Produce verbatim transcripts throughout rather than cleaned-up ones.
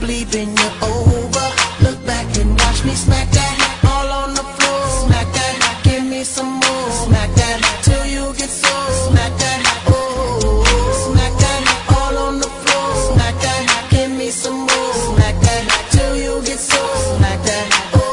possibly bend you over. Look back and watch me smack that all on the floor. Smack that, give me some more. Smack that till you get sore. Smack that, oh, smack that all on the floor. Smack that, give me some more. Smack that till you get sore. Smack that,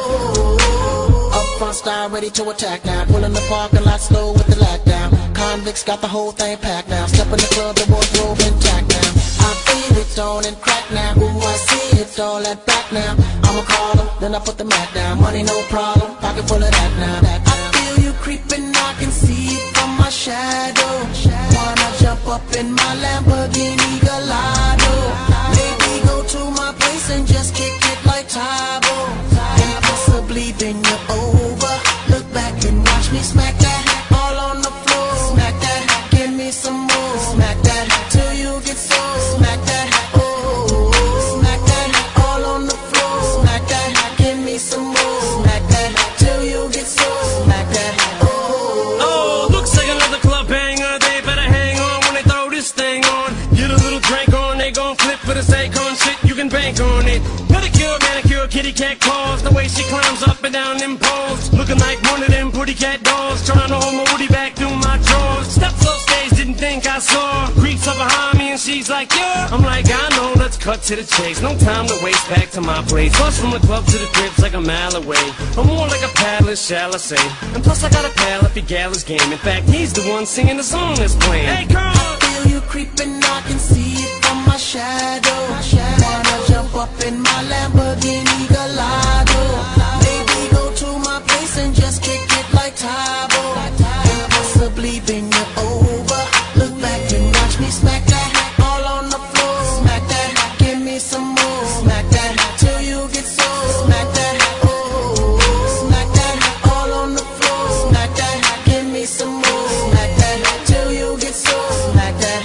oh. Up front style ready to attack now. Pulling the parking lot slow with the lockdown. Convicts got the whole thing packed now. Step in the club, the wardrobe intact now. I feel it on and crack now. Ooh, I see it all at back now. I'ma call them, then I put the mat down. Money no problem, pocket full of that now. I feel you creeping, I can see it from my shadow. Wanna jump up in my Lamborghini Gallardo. Maybe go to my place and just kick it like Tybo. And possibly bend you over. Look back and watch me smack that all on the floor. Smack that, give me some more. Smack that till you get sore. Smack that, oh, smack that all on the floor. Smack that, give me some more. Smack that till you get sore. Smack that, oh. Oh, looks like another club banger. They better hang on when they throw this thing on. Get a little drink on, they gon' flip for the Akon shit. You can bank on it. Pedicure, manicure, kitty cat claws. The way she climbs up and down them poles, looking like one of them pretty cat dolls. Trying to hold my woody back through my drawers. Steps off stage, didn't think I saw. Creeps up behind me and she's like, yeah. I'm like, I know, let's cut to the chase. No time to waste, back to my place. Bus from the club to the crib's like a mile away. I'm more like a paddler, shall I say. And plus I got a pal if he gal his game. In fact, he's the one singing the song that's playing. Hey, girl! I feel you creeping, I can see it from my shadow. Wanna jump up in my Lamborghini Gallardo. Maybe go to my place and just kick it like Tybo. And possibly bend you over. Look back and watch me smack that all on the floor. Smack that, give me some more. Smack that till you get sore. Smack that, oh, smack that all on the floor. Smack that, give me some more. Smack that till you get sore. Smack that,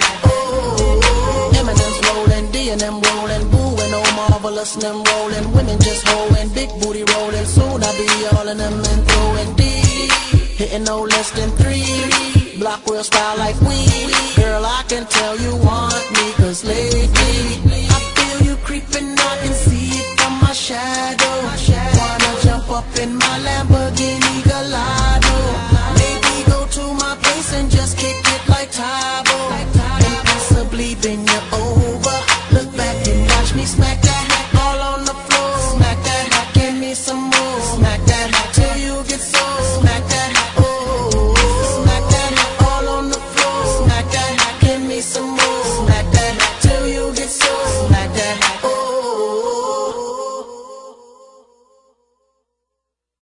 oh. Eminem's rolling, D and M rolling, Boo and oh marvelous and them rolling. Women just holding, big booty rolling. Soon I'll be all in them and throwing D. Hitting no less than three. Block real style like we. Girl, I can tell you want me, cause lately I feel you creeping, I can see it from my shadow. Wanna jump up in my Lamborghini Gallardo. Maybe go to my place and just kick it like Tybo. And possibly bend you over.